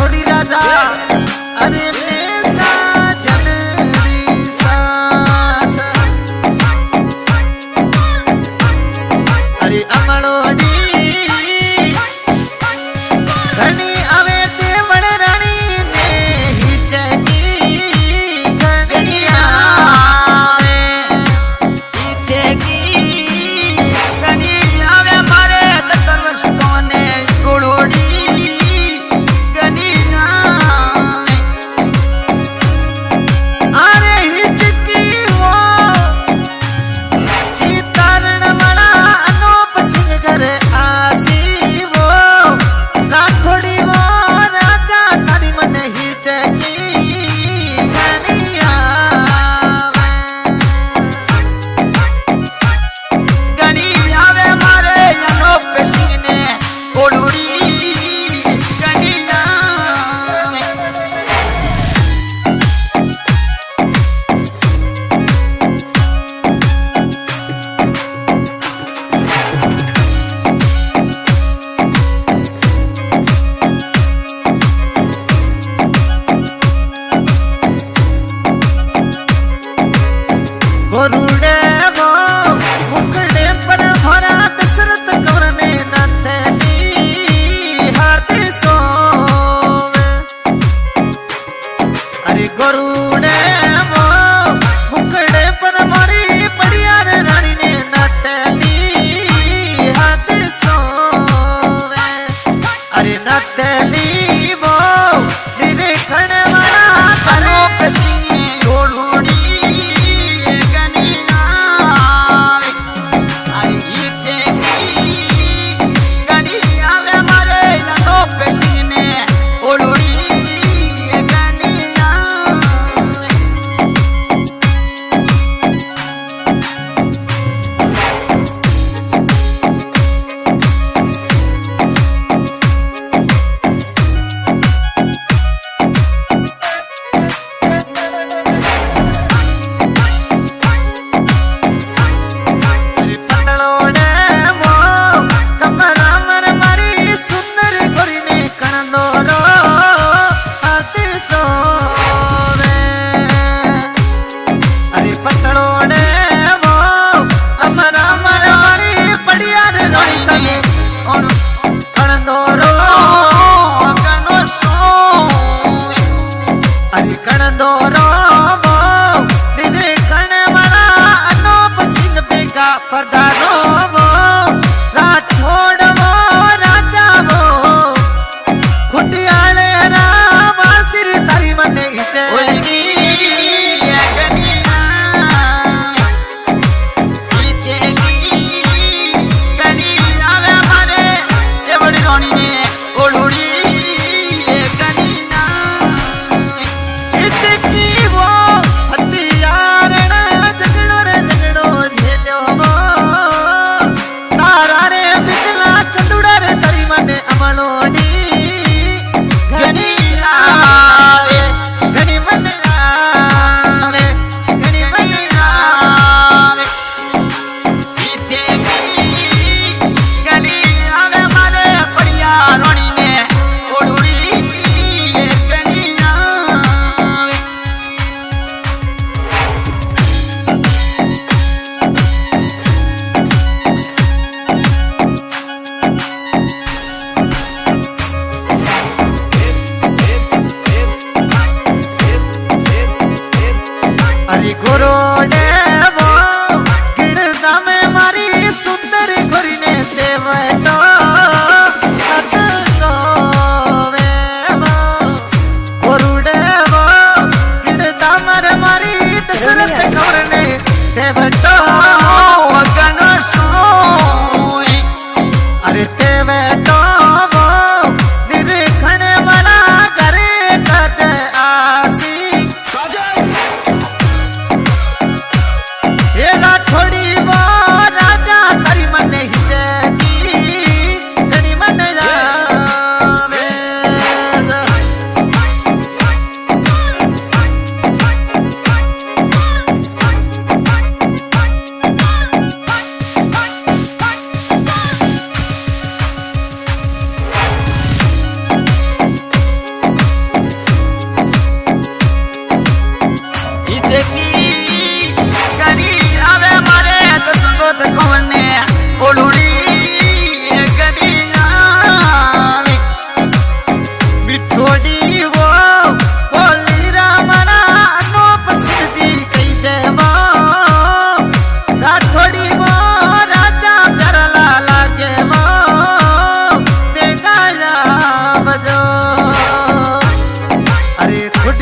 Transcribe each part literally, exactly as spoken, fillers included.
राठौड़ी राजा अरे मेसा जनरी सास अरे अमड़ोड़ी घनी आवे देवड़ रानी ने हिचकी घनी आवे हिचकी घनी आवे मारे दतर वर्ष कोने गोड़ोड़ी घनी आवे अरे हिचकी वो चितारण वाला अनूप सिंह घर आसी वो राठौड़ी वो राजा तारी मन हिचकी घनी आवे घनी आवे मारे अनूप सिंह ने गोड़ोड़ी घनी आवे गोरुड़े वो मुखड़े पर भरा दशरथ कंवर ने नथनी हाथ सोवे अरे गोरुड़े वो मुखड़े पर मारी पड़ियार रानी ने नथनी हाथ सोवे अरे नथनी वो निरीक्षण वाला अनूप सिंह गोड़ोड़ी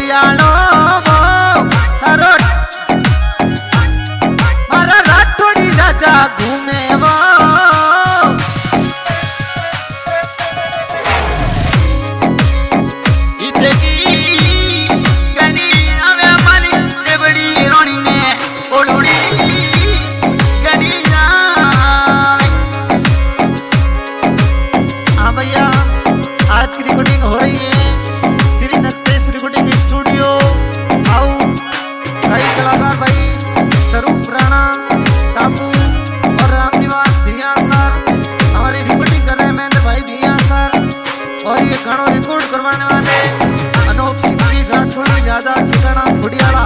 घुड़ियालो वो थारो मारा राठौड़ी राजा घूमे वो इथे की गनी आवे हमारी देवड़ी रोनी ने ओलुड़ी गनी जावे। हाँ भैया आज की रिकॉर्डिंग हो रही है श्री नक्तेश रिकॉर्डिंग स्टूडियो। आओ भाई कलाकार भाई स्वरूप राणा टापू और रामनिवास भैया सर हमारी रिकॉर्डिंग कर रहे हैं महेंद्र भाई भैया सर। और ये गाना रिकॉर्ड करवाने वाले अनूप सिंह जी राठौड़ ज्यादा ठिकाना घुड़ियाला।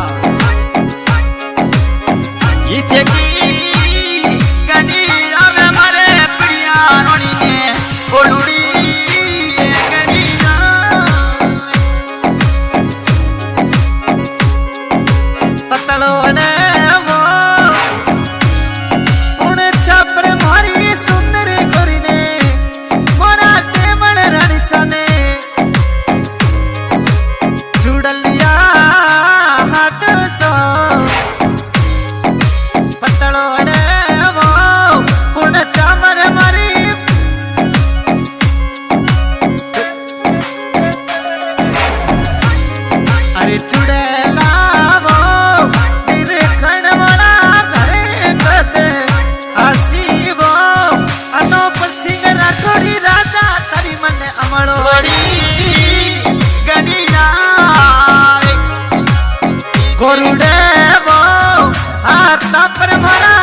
इथे की गनी आवे मारे पिड़िया रोनी ने ओलुड़ी गोरुड़े वो आता पर मरा